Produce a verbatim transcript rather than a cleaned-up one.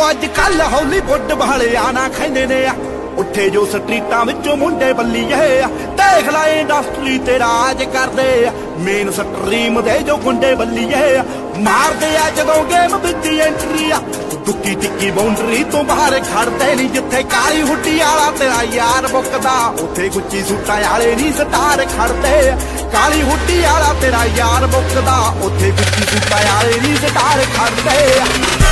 ਅੱਜ ਕੱਲ ਹਾਲੀਵੁੱਡ ਵਾਲੇ ਆਣਾ ਖੈਂਦੇ ਨੇ ਉੱਠੇ ਜੋ ਸਟਰੀਟਾਂ ਵਿੱਚੋਂ ਮੁੰਡੇ ਬੱਲੀਏ ਦੇਖ ਲੈ ਇੰਡਸਟਰੀ ਤੇ ਰਾਜ ਕਰਦੇ ਮੇਨ ਸਟਰੀਮ ਦੇ ਜੋ ਗੁੰਡੇ ਬੱਲੀਏ ਮਾਰਦੇ ਆ ਜਦੋਂ ਗੇਮ ਵਿੱਚ ਐਂਟਰੀ ਆ ਦੁੱਕੀ ਟਿੱਕੀ ਬਾਉਂਡਰੀ ਤੋਂ ਬਾਹਰ ਖੜਦੇ ਨਹੀਂ ਜਿੱਥੇ ਕਾਲੀ ਹੁੱਡੀ ਵਾਲਾ ਤੇਰਾ ਯਾਰ ਮੁੱਕਦਾ ਉੱਥੇ ਗੁੱਚੀ ਸੂਟਾਂ ਵਾਲੇ ਨਹੀਂ ਸਟਾਰ ਖੜਦੇ ਕਾਲੀ ਹੁੱਡੀ ਵਾਲਾ ਤੇਰਾ ਯਾਰ ਮੁੱਕਦਾ ਉੱਥੇ ਗੁੱਚੀ ਸੂਟਾਂ ਵਾਲੇ ਨਹੀਂ ਸਟਾਰ ਖੜਦੇ